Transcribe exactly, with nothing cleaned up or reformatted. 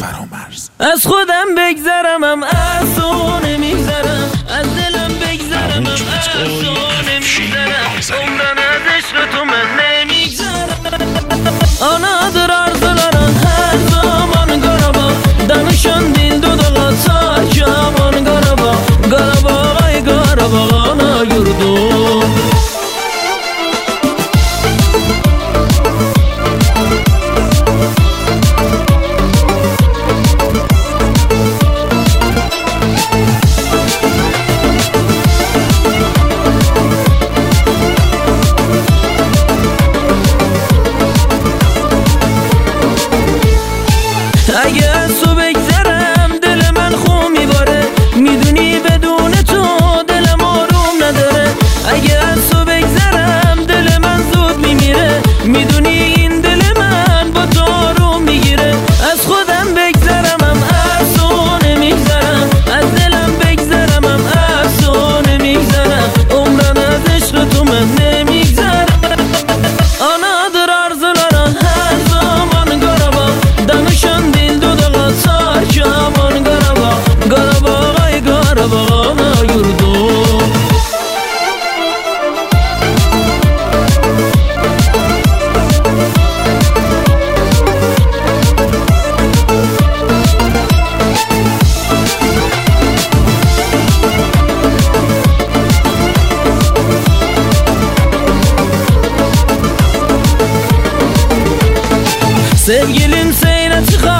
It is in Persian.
فرامرز. از خودم بگذرمم از تو نمیگذرم، از دلم بگذرمم از تو نمیگذرم، عمرن از عشق تو من نمیگذرم. Anadır arzuların her zaman Qarabağ, danışan dil dodağa sarkaman Qarabağ, Qarabağ ay Qarabağ ana yurdum. اگه از تو بگذرم دل من خون میباره، میدونی بدون تو دلم آروم نداره. اگه از تو بگذرم دل من زود میمیره، میدونی این دل من با تو آروم میگیره. از خودم بگذرمم از تو نمیگذرم، از دلم بگذرمم از تو نمیگذرم، عمرن از عشق تو من نمیگذرم. Anadır arzuların her zaman Qarabağ, danışan dil dodağa sarkaman Qarabağ, Qarabağ ay Qarabağ ana yurdum. Sevgilim seyre çıkar